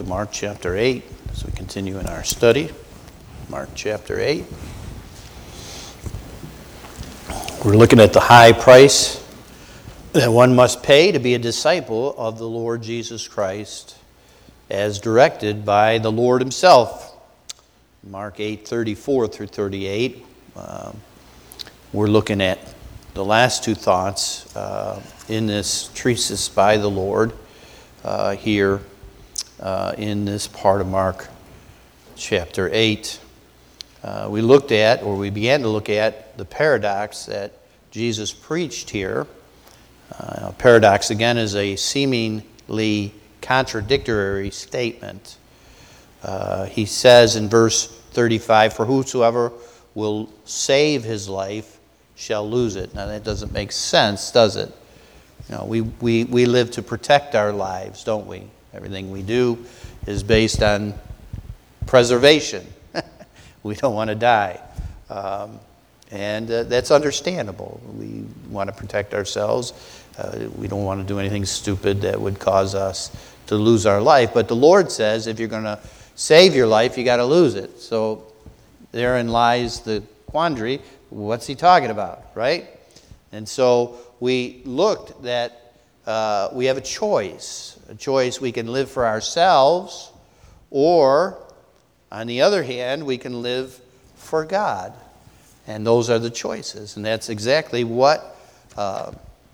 Mark chapter 8 as we continue in our study. Mark chapter 8. We're looking at the high price that one must pay to be a disciple of the Lord Jesus Christ as directed by the Lord himself. Mark 8:34 through 38. We're looking at the last two thoughts in this treatise by the Lord here in this part of Mark chapter 8. We began to look at the paradox that Jesus preached here. Paradox, again, is a seemingly contradictory statement. He says in verse 35, "For whosoever will save his life shall lose it." Now that doesn't make sense, does it? You know, we live to protect our lives, don't we? Everything we do is based on preservation. We don't want to die. And that's understandable. We want to protect ourselves. We don't want to do anything stupid that would cause us to lose our life. But the Lord says if you're going to save your life, you got to lose it. So therein lies the quandary. What's he talking about, right? And so we looked that we have a choice. A choice: we can live for ourselves, or on the other hand, we can live for God. And those are the choices. And that's exactly what the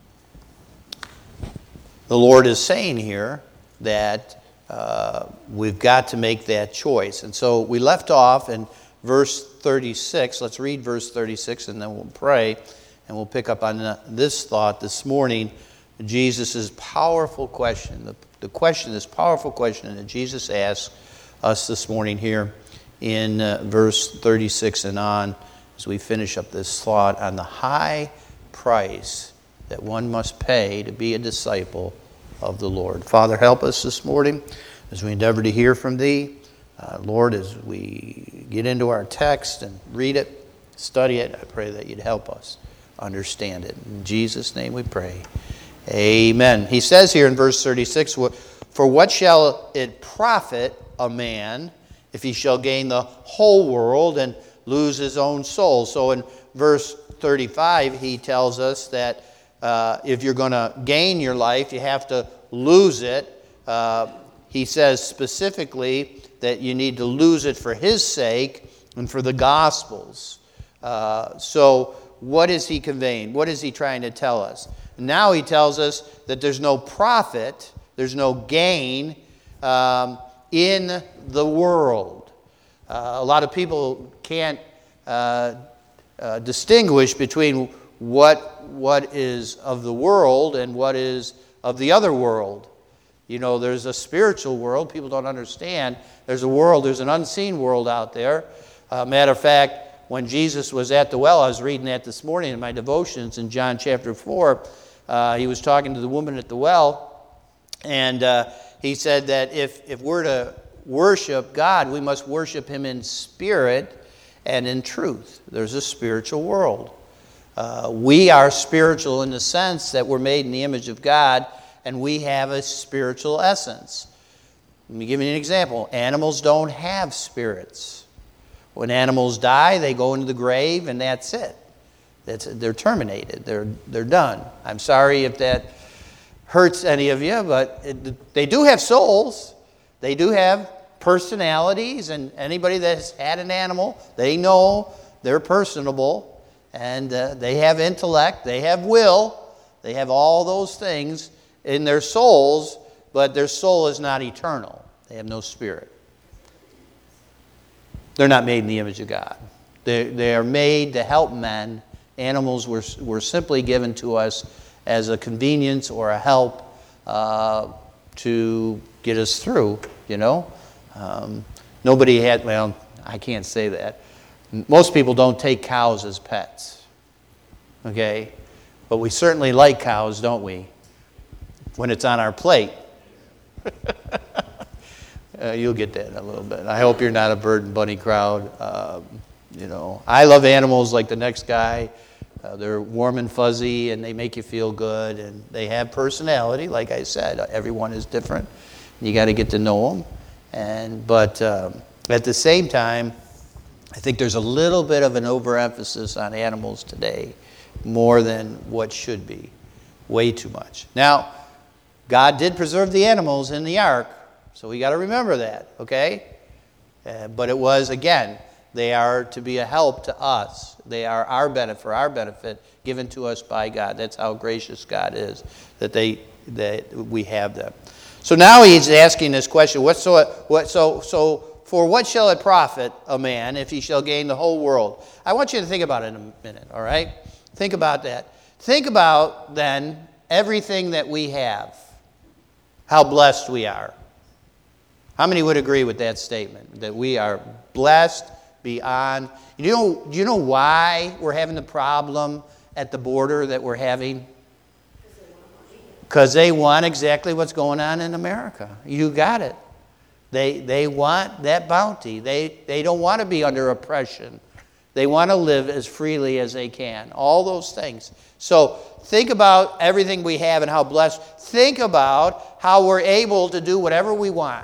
Lord is saying here, that we've got to make that choice. And so we left off in verse 36. Let's read verse 36 and then we'll pray. And we'll pick up on this thought this morning. Jesus' powerful question. This powerful question that Jesus asks us this morning here in verse 36 and on, as we finish up this thought on the high price that one must pay to be a disciple of the Lord. Father, help us this morning as we endeavor to hear from Thee. Lord, as we get into our text and read it, study it, I pray that You'd help us understand it. In Jesus' name we pray. Amen. He says here in verse 36, "For what shall it profit a man if he shall gain the whole world and lose his own soul?" So in verse 35, he tells us that if you're going to gain your life, you have to lose it. He says specifically that you need to lose it for his sake and for the gospel's. So what is he conveying? What is he trying to tell us? Now he tells us that there's no profit, there's no gain in the world. A lot of people can't distinguish between what is of the world and what is of the other world. You know, there's a spiritual world. People don't understand. There's an unseen world out there. Matter of fact, when Jesus was at the well, I was reading that this morning in my devotions in John chapter 4. He was talking to the woman at the well, and he said that if we're to worship God, we must worship Him in spirit and in truth. There's a spiritual world. We are spiritual in the sense that we're made in the image of God, and we have a spiritual essence. Let me give you an example. Animals don't have spirits. When animals die, they go into the grave, and that's it. They're terminated. They're done. I'm sorry if that hurts any of you, but they do have souls. They do have personalities, and anybody that's had an animal, they know they're personable, and they have intellect, they have will, they have all those things in their souls, but their soul is not eternal. They have no spirit. They're not made in the image of God. They are made to help men. Animals were simply given to us as a convenience or a help to get us through, you know. Nobody had, well, I can't say that. Most people don't take cows as pets, okay? But we certainly like cows, don't we? When it's on our plate. You'll get that in a little bit. I hope you're not a bird and bunny crowd. You know, I love animals like the next guy. They're warm and fuzzy, and they make you feel good, and they have personality. Like I said, everyone is different. You got to get to know them. But at the same time, I think there's a little bit of an overemphasis on animals today, more than what should be. Way too much. Now, God did preserve the animals in the ark, so we got to remember that, okay? But it was, again, they are to be a help to us. They are for our benefit, given to us by God. That's how gracious God is, that we have them. So now he's asking this question: for what shall it profit a man if he shall gain the whole world? I want you to think about it in a minute, all right? Think about that. Think about, then, everything that we have, how blessed we are. How many would agree with that statement, that we are blessed beyond? Do you know why we're having the problem at the border that we're having? Because they want exactly what's going on in America. You got it. They want that bounty. They don't want to be under oppression. They want to live as freely as they can. All those things. So think about everything we have and how blessed. Think about how we're able to do whatever we want.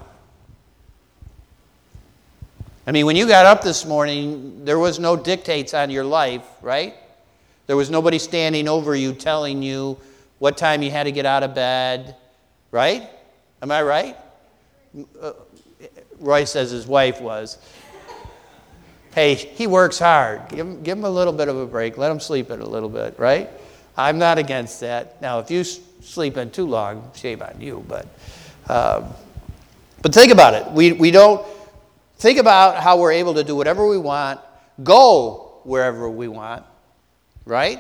I mean, when you got up this morning, there was no dictates on your life, right? There was nobody standing over you telling you what time you had to get out of bed, right? Am I right? Roy says his wife was. Hey, he works hard. Give him a little bit of a break. Let him sleep it a little bit, right? I'm not against that. Now, if you sleep in too long, shame on you. But think about it. We don't think about how we're able to do whatever we want, go wherever we want, right?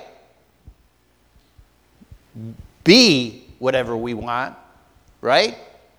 Be whatever we want, right?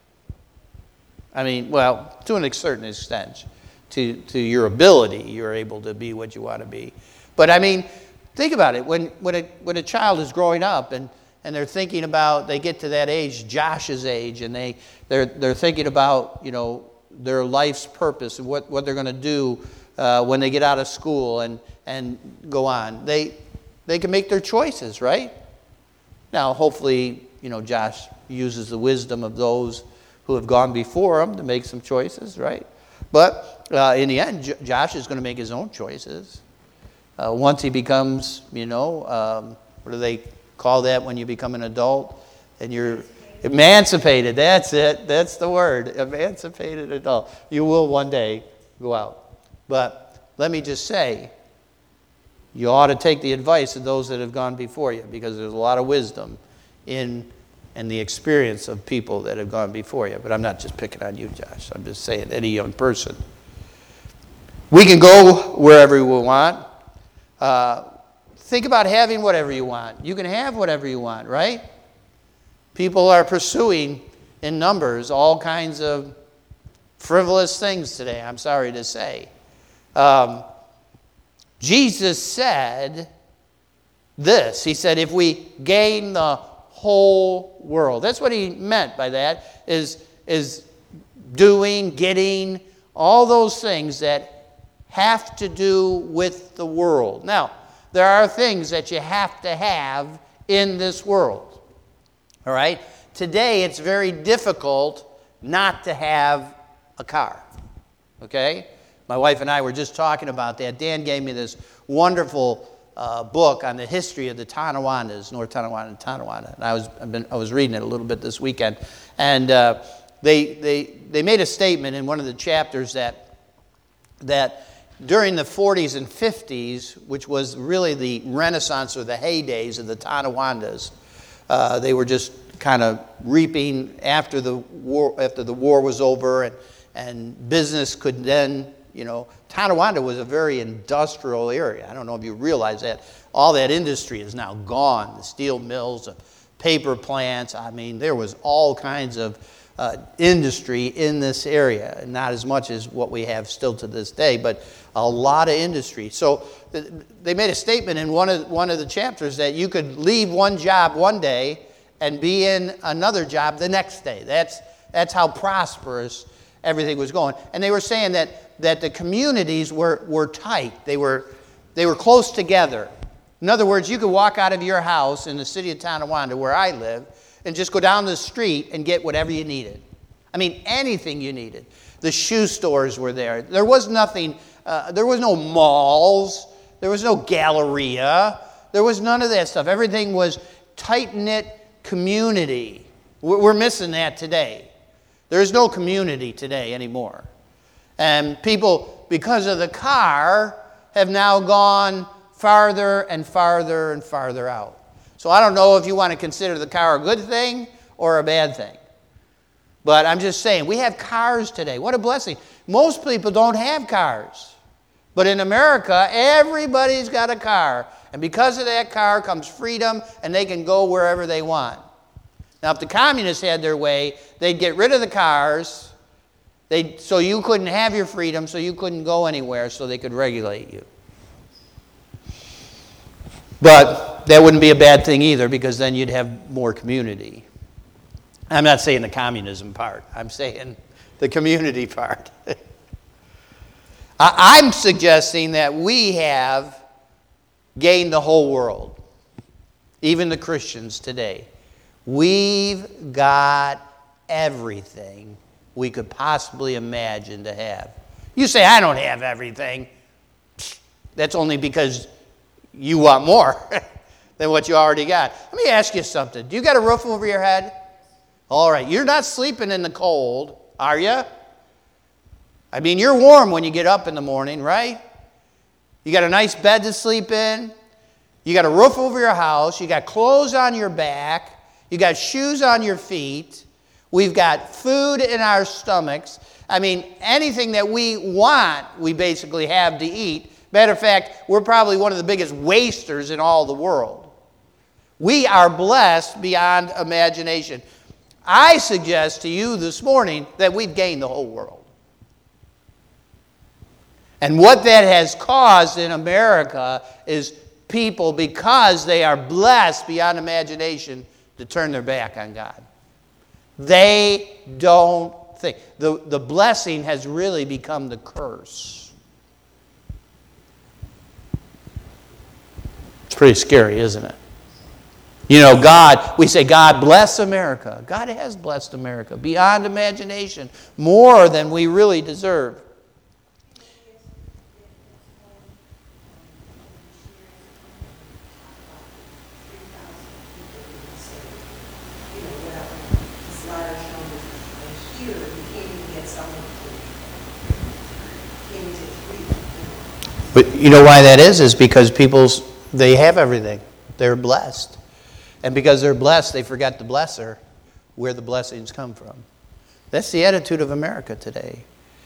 I mean, well, to a certain extent. To your ability, you're able to be what you want to be. But I mean, think about it. When a child is growing up and they're thinking about, they get to that age, Josh's age, and they're thinking about, their life's purpose and what they're going to do when they get out of school and go on. They can make their choices, right? Now, hopefully, Josh uses the wisdom of those who have gone before him to make some choices, right? But in the end, Josh is going to make his own choices. Once he becomes, what do they call that when you become an adult? And you're emancipated. That's it. That's the word. Emancipated adult. You will one day go out. But let me just say, you ought to take the advice of those that have gone before you, because there's a lot of wisdom in the experience of people that have gone before you. But I'm not just picking on you, Josh. I'm just saying any young person. We can go wherever we want. Think about having whatever you want. You can have whatever you want, right? People are pursuing in numbers all kinds of frivolous things today, I'm sorry to say. Jesus said this. He said, if we gain the whole world. That's what he meant by that, is doing, getting, all those things that have to do with the world. Now, there are things that you have to have in this world. All right? Today, it's very difficult not to have a car. Okay? My wife and I were just talking about that. Dan gave me this wonderful book on the history of the Tonawondas, North Tonawanda and Tonawanda. And I was reading it a little bit this weekend. And they made a statement in one of the chapters that during the 40s and 50s, which was really the renaissance or the heydays of the Tonawandas, they were just kind of reaping after the war was over, and business could then, Tonawanda was a very industrial area. I don't know if you realize that. All that industry is now gone. The steel mills, the paper plants. I mean, there was all kinds of industry in this area. Not as much as what we have still to this day, but a lot of industry. So they made a statement in one of the chapters that you could leave one job one day and be in another job the next day. That's how prosperous everything was going. And they were saying that the communities were tight. They were close together. In other words, you could walk out of your house in the city of Tonawanda, where I live, and just go down the street and get whatever you needed. I mean, anything you needed. The shoe stores were there. There was nothing, there was no malls. There was no Galleria. There was none of that stuff. Everything was tight-knit community. We're missing that today. There's no community today anymore. And people, because of the car, have now gone farther and farther and farther out. So I don't know if you want to consider the car a good thing or a bad thing. But I'm just saying, we have cars today. What a blessing. Most people don't have cars. But in America, everybody's got a car. And because of that car comes freedom, and they can go wherever they want. Now, if the communists had their way, they'd get rid of the cars, so you couldn't have your freedom, so you couldn't go anywhere, so they could regulate you. But that wouldn't be a bad thing either, because then you'd have more community. I'm not saying the communism part. I'm saying the community part. I'm suggesting that we have gained the whole world, even the Christians today. We've got everything we could possibly imagine to have. You say, I don't have everything. That's only because you want more than what you already got. Let me ask you something. Do you got a roof over your head? All right, you're not sleeping in the cold, are you? I mean, you're warm when you get up in the morning, right? You got a nice bed to sleep in. You got a roof over your house. You got clothes on your back. You got shoes on your feet. We've got food in our stomachs. I mean, anything that we want, we basically have to eat. Matter of fact, we're probably one of the biggest wasters in all the world. We are blessed beyond imagination. I suggest to you this morning that we've gained the whole world. And what that has caused in America is people, because they are blessed beyond imagination, to turn their back on God. They don't think. The blessing has really become the curse. It's pretty scary, isn't it? You know, God, we say, God bless America. God has blessed America beyond imagination, more than we really deserve. But you know why that is? Is because they have everything. They're blessed. And because they're blessed, they forgot the blesser, where the blessings come from. That's the attitude of America today.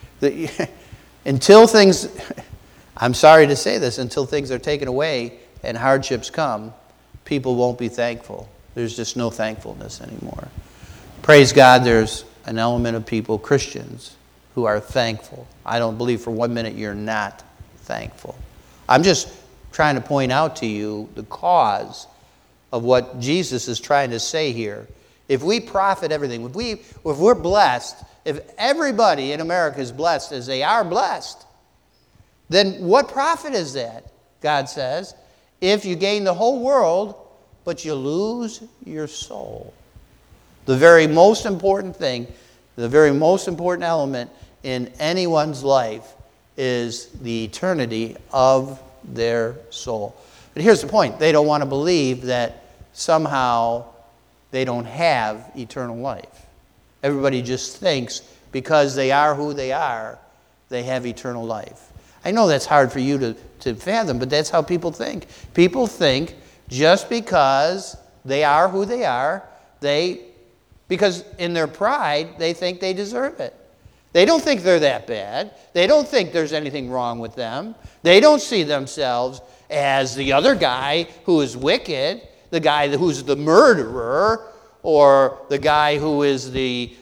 Until things, I'm sorry to say this, until things are taken away and hardships come, people won't be thankful. There's just no thankfulness anymore. Praise God, there's an element of people, Christians, who are thankful. I don't believe for 1 minute you're not thankful. I'm just trying to point out to you the cause of what Jesus is trying to say here. If we profit everything, if we're blessed, if everybody in America is blessed as they are blessed, then what profit is that, God says, if you gain the whole world, but you lose your soul? The very most important thing, the very most important element in anyone's life is the eternity of their soul. But here's the point. They don't want to believe that somehow they don't have eternal life. Everybody just thinks because they are who they are, they have eternal life. I know that's hard for you to fathom, but that's how people think. People think just because they are who they are, because in their pride, they think they deserve it. They don't think they're that bad. They don't think there's anything wrong with them. They don't see themselves as the other guy who is wicked, the guy who's the murderer, or the guy who is the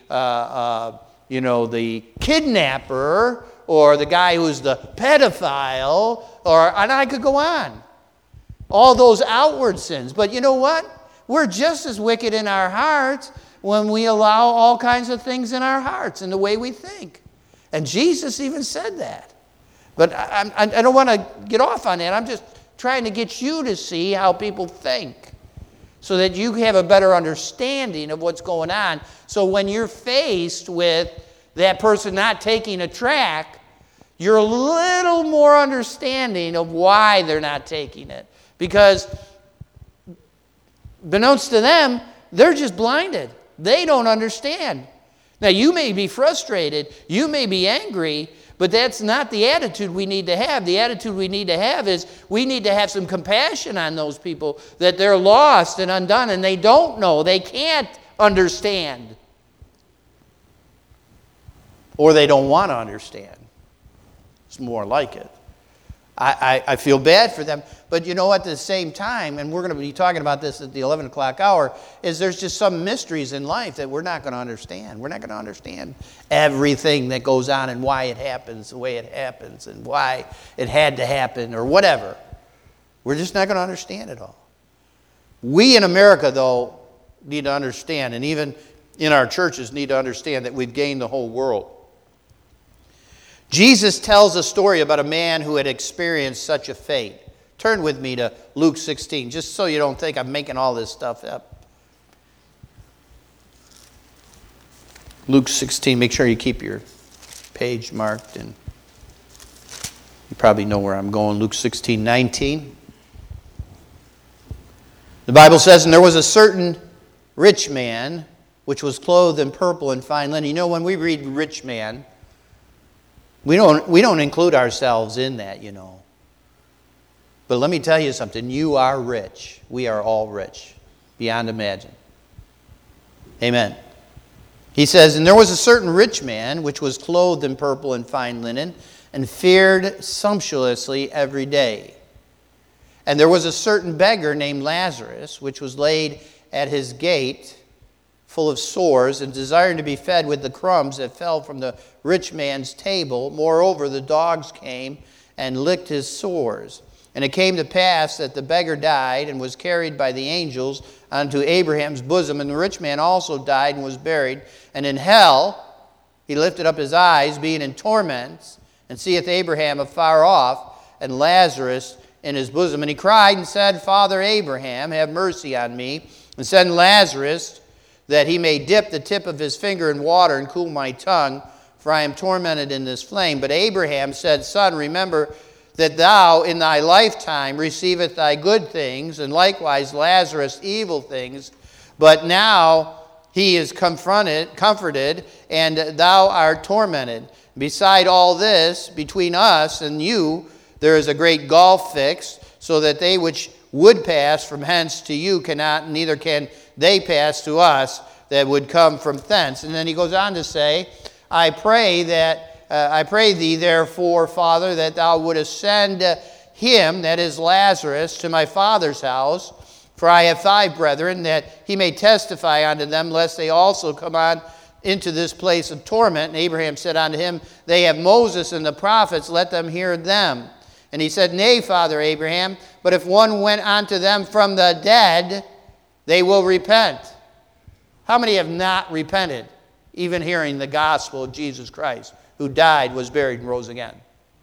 kidnapper, or the guy who's the pedophile, and I could go on. All those outward sins. But you know what? We're just as wicked in our hearts when we allow all kinds of things in our hearts and the way we think. And Jesus even said that. But I don't want to get off on that. I'm just trying to get you to see how people think so that you have a better understanding of what's going on. So when you're faced with that person not taking a track, you're a little more understanding of why they're not taking it. Because, beknownst to them, they're just blinded. They don't understand. Now, you may be frustrated, you may be angry, but that's not the attitude we need to have. The attitude we need to have is we need to have some compassion on those people that they're lost and undone and they don't know, they can't understand. Or they don't want to understand. It's more like it. I feel bad for them. But you know what, at the same time, and we're going to be talking about this at the 11 o'clock hour, is there's just some mysteries in life that we're not going to understand. We're not going to understand everything that goes on and why it happens the way it happens and why it had to happen or whatever. We're just not going to understand it all. We in America, though, need to understand, and even in our churches need to understand that we've gained the whole world. Jesus tells a story about a man who had experienced such a fate. Turn with me to Luke 16, just so you don't think I'm making all this stuff up. Luke 16, make sure you keep your page marked, and you probably know where I'm going. Luke 16:19. The Bible says, "And there was a certain rich man, which was clothed in purple and fine linen." You know, when we read rich man, we don't include ourselves in that, you know. But let me tell you something. You are rich. We are all rich, beyond imagine. Amen. He says, "And there was a certain rich man, which was clothed in purple and fine linen, and fared sumptuously every day. And there was a certain beggar named Lazarus, which was laid at his gate, full of sores, and desiring to be fed with the crumbs that fell from the rich man's table. Moreover, the dogs came and licked his sores. And it came to pass that the beggar died and was carried by the angels unto Abraham's bosom. And the rich man also died and was buried. And in hell he lifted up his eyes, being in torments, and seeth Abraham afar off, and Lazarus in his bosom. And he cried and said, Father Abraham, have mercy on me, and send Lazarus, that he may dip the tip of his finger in water and cool my tongue, for I am tormented in this flame. But Abraham said, Son, remember that thou in thy lifetime receivest thy good things, and likewise Lazarus evil things. But now he is comforted, and thou art tormented. Beside all this, between us and you, there is a great gulf fixed, so that they which would pass from hence to you cannot, neither can they pass to us that would come from thence. And then he goes on to say, I pray thee, therefore, Father, that thou wouldest send him, that is Lazarus, to my father's house. For I have 5 brethren, that he may testify unto them, lest they also come on into this place of torment. And Abraham said unto him, They have Moses and the prophets, let them hear them. And he said, Nay, Father Abraham, but if one went unto them from the dead, they will repent. How many have not repented, even hearing the gospel of Jesus Christ, who died, was buried, and rose again?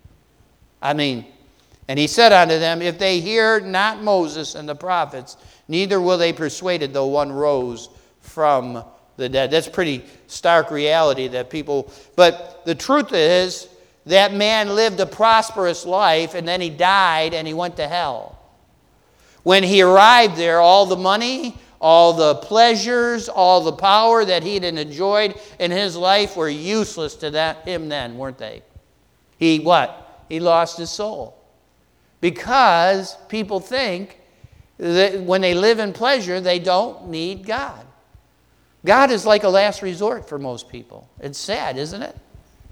And he said unto them, If they hear not Moses and the prophets, neither will they persuaded, though one rose from the dead. That's pretty stark reality that people... But the truth is, that man lived a prosperous life, and then he died, and he went to hell. When he arrived there, all the money, all the pleasures, all the power that he had enjoyed in his life were useless to him then, weren't they? He what? He lost his soul. Because people think that when they live in pleasure, they don't need God. God is like a last resort for most people. It's sad, isn't it?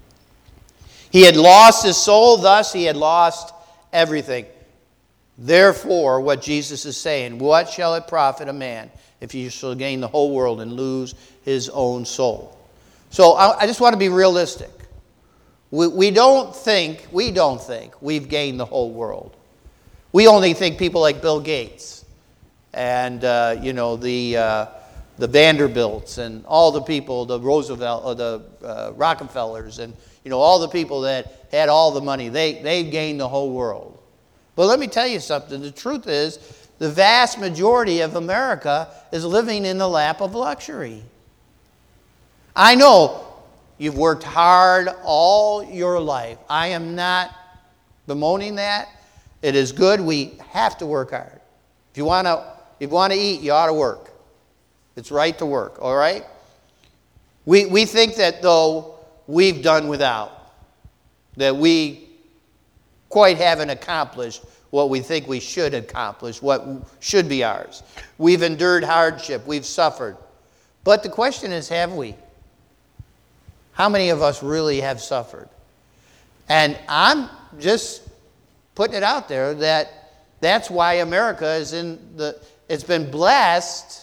He had lost his soul, thus he had lost everything. Therefore, what Jesus is saying, what shall it profit a man if he shall gain the whole world and lose his own soul? So I just want to be realistic. We don't think we've gained the whole world. We only think people like Bill Gates and the Vanderbilts and all the people, the Roosevelt, the Rockefellers, and all the people that had all the money. They gained the whole world. But let me tell you something. The truth is, the vast majority of America is living in the lap of luxury. I know You've worked hard all your life. I am not bemoaning that. It is good. We have to work hard. If you want to eat, you ought to work. It's right to work, all right? We think that, though, we've done without, that we quite haven't accomplished what we think we should accomplish, what should be ours. We've endured hardship. We've suffered. But the question is, have we? How many of us really have suffered? And I'm just putting it out there that that's why America is it's been blessed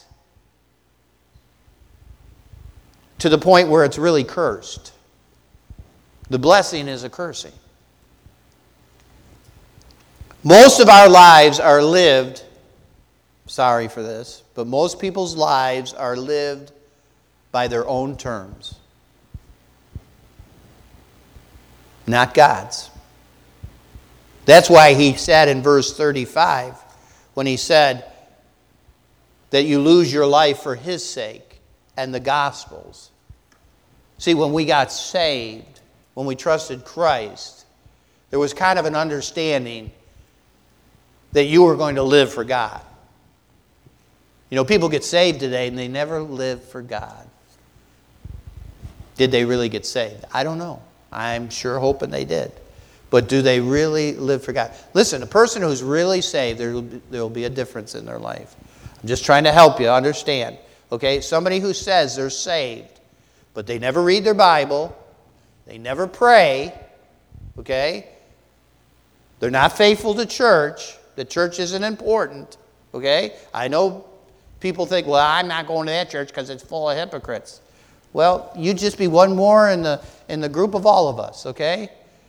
to the point where it's really cursed. The blessing is a cursing. Most of our lives are lived, sorry for this, but most people's lives are lived by their own terms, not God's. That's why he said in verse 35, when he said that you lose your life for his sake and the gospel's. See, when we got saved, when we trusted Christ, there was kind of an understanding that you were going to live for God. You know, people get saved today and they never live for God. Did they really get saved? I don't know. I'm sure hoping they did. But do they really live for God? Listen, a person who's really saved, there will be a difference in their life. I'm just trying to help you understand. Okay? Somebody who says they're saved, but they never read their Bible, they never pray, okay? They're not faithful to church. The church isn't important, okay? I know people think, well, I'm not going to that church because it's full of hypocrites. Well, you just be one more in the group of all of us, okay?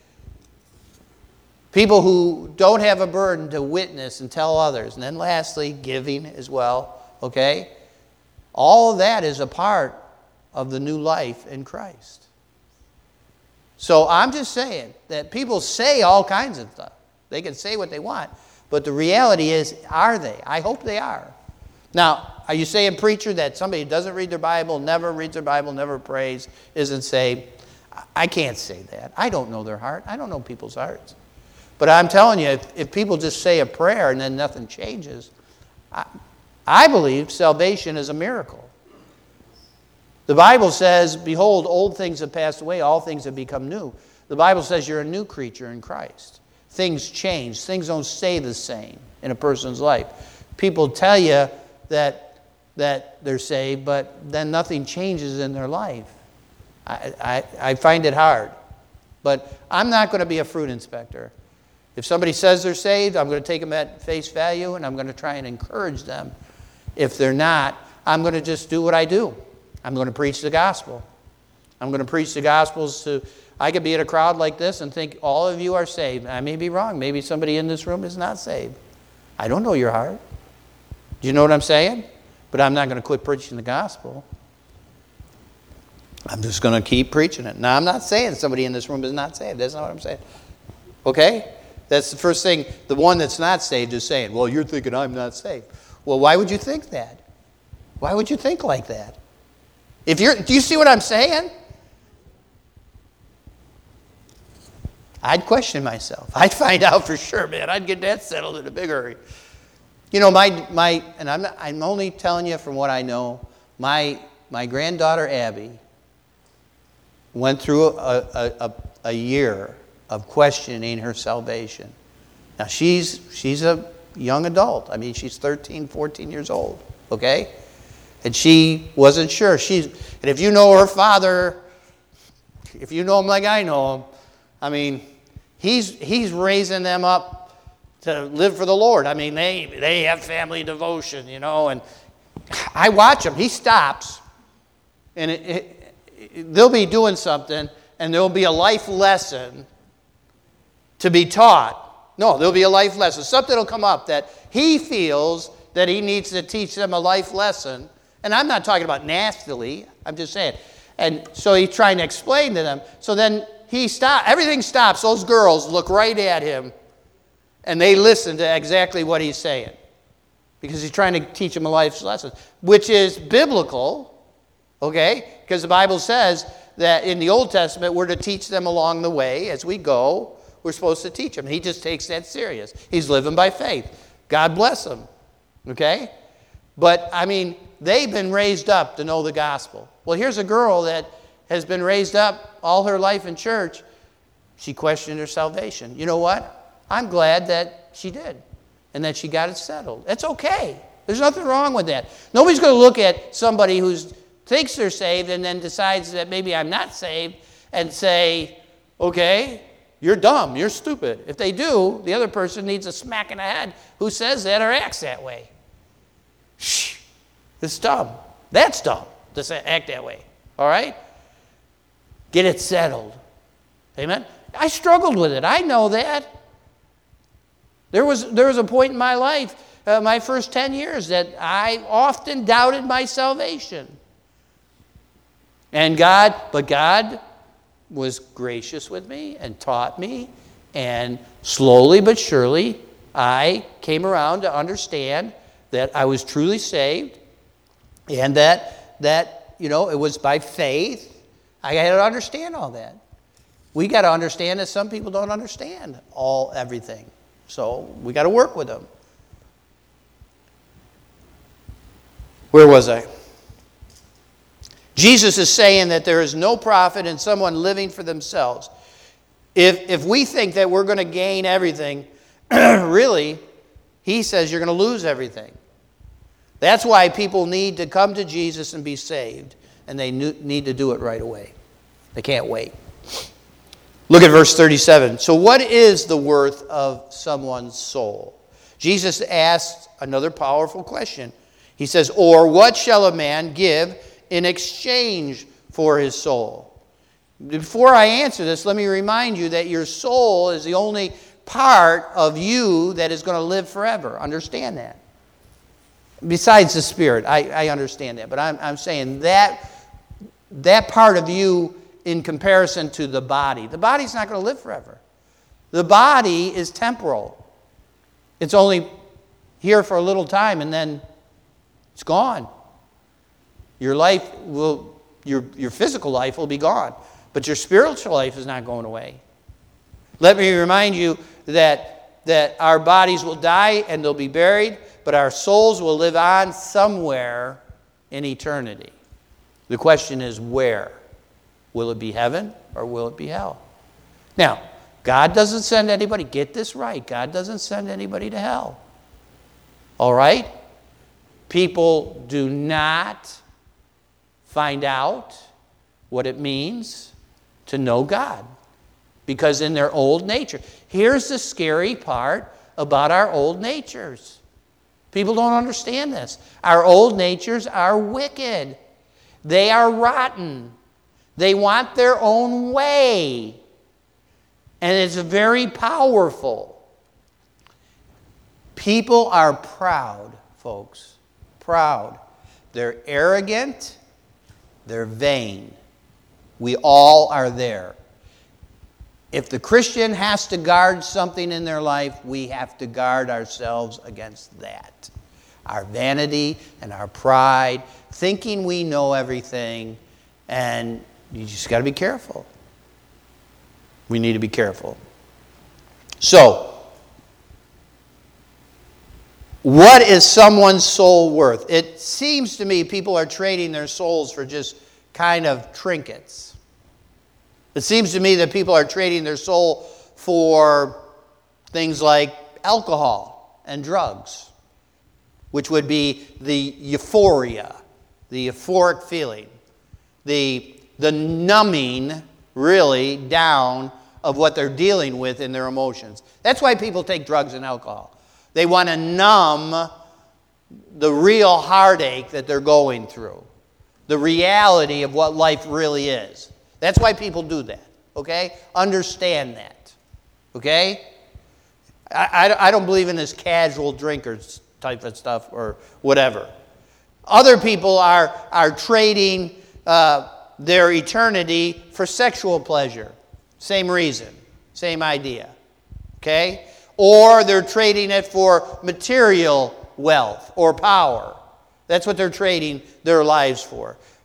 People who don't have a burden to witness and tell others. And then lastly, giving as well, okay? All of that is a part of the new life in Christ. So I'm just saying that people say all kinds of stuff. They can say what they want. But the reality is, are they? I hope they are. Now, are you saying, preacher, that somebody who doesn't read their Bible, never reads their Bible, never prays, isn't saved? I can't say that. I don't know their heart. I don't know people's hearts. But I'm telling you, if people just say a prayer and then nothing changes, I believe salvation is a miracle. The Bible says, behold, old things have passed away, all things have become new. The Bible says you're a new creature in Christ. Things change. Things don't stay the same in a person's life. People tell you that they're saved, but then nothing changes in their life. I find it hard. But I'm not going to be a fruit inspector. If somebody says they're saved, I'm going to take them at face value, and I'm going to try and encourage them. If they're not, I'm going to just do what I do. I'm going to preach the gospel. I'm going to preach the gospels to... I could be at a crowd like this and think all of you are saved. I may be wrong. Maybe somebody in this room is not saved. I don't know your heart. Do you know what I'm saying? But I'm not going to quit preaching the gospel. I'm just going to keep preaching it. Now, I'm not saying somebody in this room is not saved. That's not what I'm saying. Okay? That's the first thing. The one that's not saved is saying, well, you're thinking I'm not saved. Well, why would you think that? Why would you think like that? Do you see what I'm saying? I'd question myself. I'd find out for sure, man. I'd get that settled in a big hurry. You know, and I'm only telling you from what I know. My granddaughter Abby went through a year of questioning her salvation. Now she's a young adult. I mean, she's 13, 14 years old. Okay. And she wasn't sure. And if you know her father, if you know him like I know him, I mean, he's raising them up to live for the Lord. I mean, they have family devotion, you know. And I watch him. He stops, and they'll be doing something, and there'll be a life lesson to be taught. No, there'll be a life lesson. Something will come up that he feels that he needs to teach them a life lesson. And I'm not talking about nastily. I'm just saying. And so he's trying to explain to them. So then he stops. Everything stops. Those girls look right at him, and they listen to exactly what he's saying. Because he's trying to teach them a life lesson, which is biblical, okay? Because the Bible says that in the Old Testament we're to teach them along the way as we go. We're supposed to teach them. He just takes that serious. He's living by faith. God bless him. Okay? But, I mean, they've been raised up to know the gospel. Well, here's a girl that has been raised up all her life in church. She questioned her salvation. You know what? I'm glad that she did and that she got it settled. That's okay. There's nothing wrong with that. Nobody's going to look at somebody who thinks they're saved and then decides that maybe I'm not saved and say, okay, you're dumb, you're stupid. If they do, the other person needs a smack in the head who says that or acts that way. Shh, it's dumb. That's dumb to act that way. All right? Get it settled. Amen? I struggled with it. I know that. There was a point in my life, my first 10 years, that I often doubted my salvation. But God was gracious with me and taught me, and slowly but surely I came around to understand that I was truly saved, and that it was by faith. I had to understand all that. We got to understand that some people don't understand everything. So we got to work with them. Where was I? Jesus is saying that there is no profit in someone living for themselves. If we think that we're going to gain everything, really, he says you're going to lose everything. That's why people need to come to Jesus and be saved, and they need to do it right away. They can't wait. Look at verse 37. So what is the worth of someone's soul? Jesus asks another powerful question. He says, or what shall a man give in exchange for his soul? Before I answer this, let me remind you that your soul is the only part of you that is going to live forever. Understand that. Besides the spirit, I understand that. But I'm saying that part of you in comparison to the body. The body's not going to live forever. The body is temporal. It's only here for a little time and then it's gone. Your physical life will be gone, but your spiritual life is not going away. Let me remind you that our bodies will die and they'll be buried, but our souls will live on somewhere in eternity. The question is where? Will it be heaven or will it be hell? Now, God doesn't send anybody, get this right, God doesn't send anybody to hell. All right? People do not find out what it means to know God because in their old nature. Here's the scary part about our old natures. People don't understand this. Our old natures are wicked. They are rotten. They want their own way. And it's very powerful. People are proud, folks. Proud. They're arrogant. They're vain. We all are there. If the Christian has to guard something in their life, we have to guard ourselves against that. Our vanity and our pride, thinking we know everything, and you just got to be careful. We need to be careful. So, what is someone's soul worth? It seems to me people are trading their souls for just kind of trinkets. It seems to me that people are trading their soul for things like alcohol and drugs, which would be the euphoria, the euphoric feeling, the numbing, really, down of what they're dealing with in their emotions. That's why people take drugs and alcohol. They want to numb the real heartache that they're going through, the reality of what life really is. That's why people do that, okay? Understand that, okay? I don't believe in this casual drinkers type of stuff or whatever. Other people are trading their eternity for sexual pleasure. Same reason, same idea, okay? Or they're trading it for material wealth or power. That's what they're trading their lives for.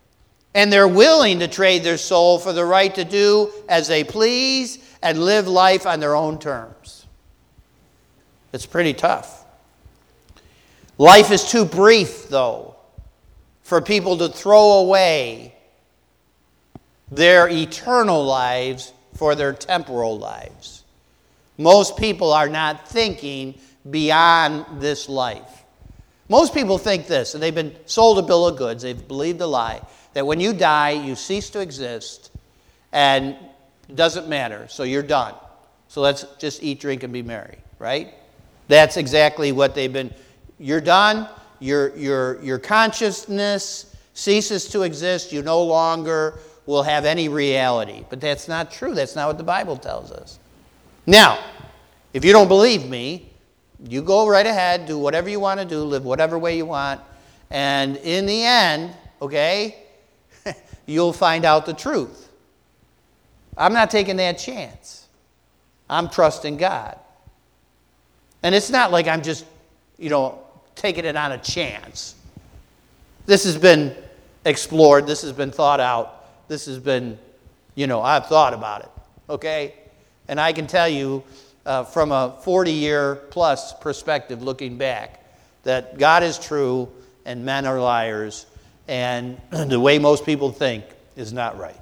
And they're willing to trade their soul for the right to do as they please and live life on their own terms. It's pretty tough. Life is too brief, though, for people to throw away their eternal lives for their temporal lives. Most people are not thinking beyond this life. Most people think this, and they've been sold a bill of goods, they've believed a lie, that when you die, you cease to exist, and it doesn't matter, so you're done. So let's just eat, drink, and be merry, right? That's exactly what they've been. You're done, your consciousness ceases to exist, you no longer will have any reality. But that's not true. That's not what the Bible tells us. Now, if you don't believe me, you go right ahead, do whatever you want to do, live whatever way you want, and in the end, okay, you'll find out the truth. I'm not taking that chance. I'm trusting God. And it's not like I'm just, taking it on a chance. This has been explored. This has been thought out. This has been, I've thought about it, okay? And I can tell you from a 40-year plus perspective looking back that God is true and men are liars, and the way most people think is not right.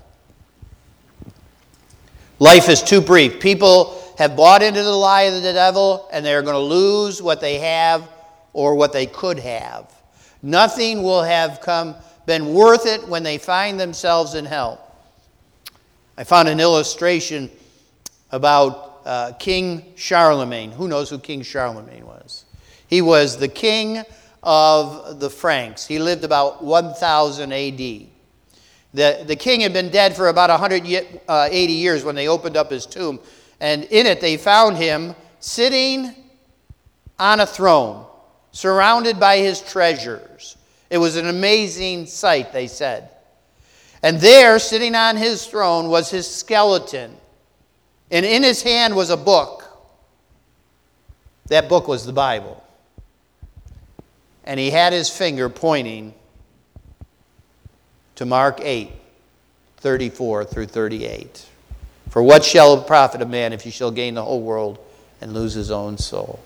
Life is too brief. People have bought into the lie of the devil, and they're going to lose what they have or what they could have. Nothing will have been worth it when they find themselves in hell. I found an illustration about King Charlemagne. Who knows who King Charlemagne was? He was the king of the Franks. He lived about 1000 A.D. The king had been dead for about 180 years when they opened up his tomb. And in it they found him sitting on a throne, surrounded by his treasures. It was an amazing sight, they said. And there, sitting on his throne, was his skeleton. And in his hand was a book. That book was the Bible. And he had his finger pointing to Mark 8, 34 through 38. For what shall it profit a man if he shall gain the whole world and lose his own soul?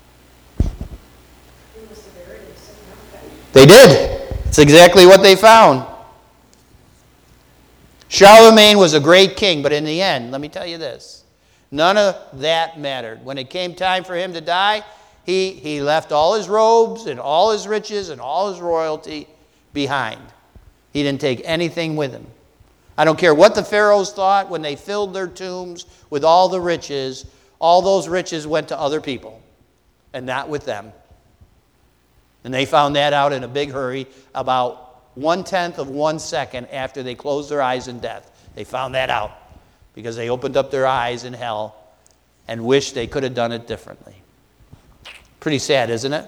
They did. It's exactly what they found. Charlemagne was a great king, but in the end, let me tell you this, none of that mattered. When it came time for him to die, he left all his robes and all his riches and all his royalty behind. He didn't take anything with him. I don't care what the pharaohs thought when they filled their tombs with all the riches. All those riches went to other people and not with them. And they found that out in a big hurry about 1/10 of 1 second after they closed their eyes in death. They found that out because they opened up their eyes in hell and wished they could have done it differently. Pretty sad, isn't it?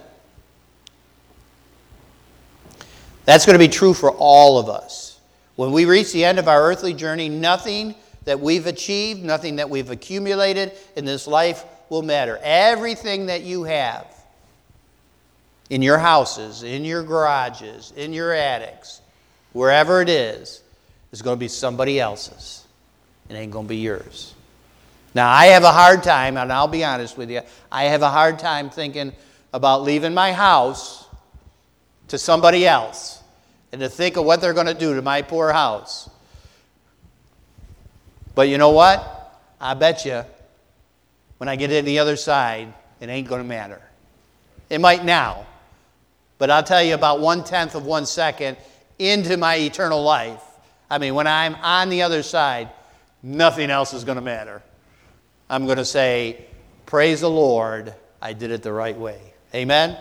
That's going to be true for all of us. When we reach the end of our earthly journey, nothing that we've achieved, nothing that we've accumulated in this life will matter. Everything that you have in your houses, in your garages, in your attics, wherever it is going to be somebody else's. It ain't going to be yours. Now, I have a hard time, and I'll be honest with you, I have a hard time thinking about leaving my house to somebody else and to think of what they're going to do to my poor house. But you know what? I bet you when I get to the other side, it ain't going to matter. It might now. But I'll tell you about 1/10 of 1 second into my eternal life. I mean, when I'm on the other side, nothing else is going to matter. I'm going to say, praise the Lord, I did it the right way. Amen?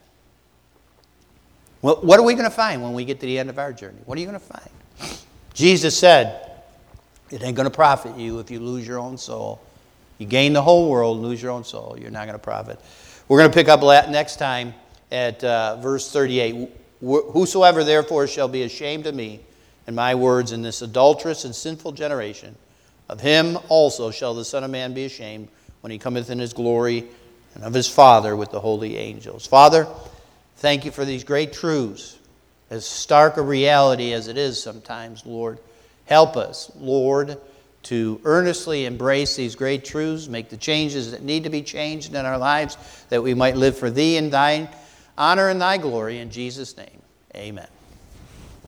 Well, what are we going to find when we get to the end of our journey? What are you going to find? Jesus said, it ain't going to profit you if you lose your own soul. You gain the whole world, lose your own soul. You're not going to profit. We're going to pick up next time at verse 38. Whosoever therefore shall be ashamed of me and my words in this adulterous and sinful generation, of him also shall the Son of Man be ashamed when he cometh in his glory and of his Father with the holy angels. Father, thank you for these great truths. as stark a reality as it is sometimes, Lord, help us, Lord, to earnestly embrace these great truths, make the changes that need to be changed in our lives, that we might live for Thee and Thine honor and Thy glory. In Jesus' name, amen.